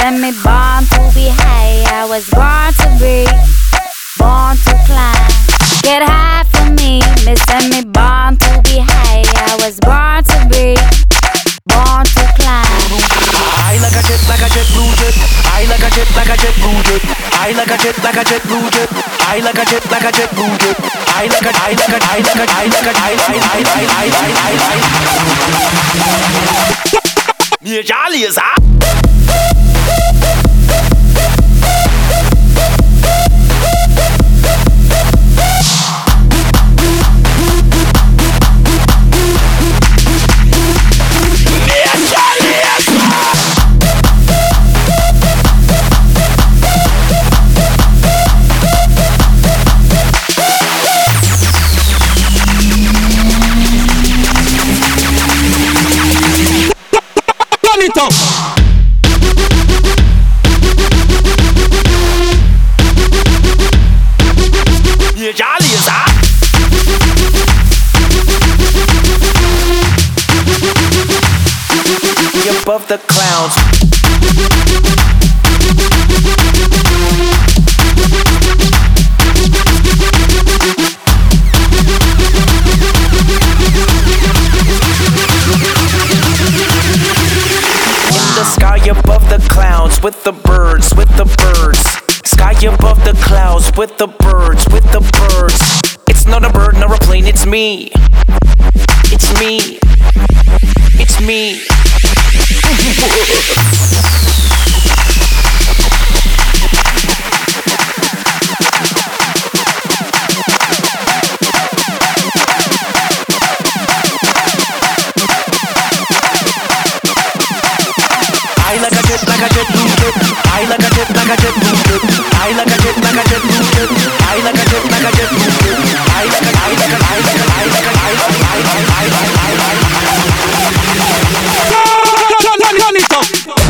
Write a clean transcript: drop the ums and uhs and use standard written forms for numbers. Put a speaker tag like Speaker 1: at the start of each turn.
Speaker 1: send me born to be high. I was born to breathe, born to climb. Get high for me, me send me born to be high. I was born to breathe, born to climb.
Speaker 2: I like a jet blue jet. I like a jet blue jet. I like a jet blue jet. I like a jet blue jet. I like a Mir Charlie is hot.
Speaker 3: It up.
Speaker 2: Yeah, Charlie is hot. Above the clouds. Sky above the clouds with the birds, with the birds. Sky above the clouds with the birds, with the birds. It's not a bird nor a plane, it's me. It's me. It's me. I like a jet blue jet. I like a jet blue jet. I like a jet blue jet. I like a jet blue jet. I like a
Speaker 3: Turn it up.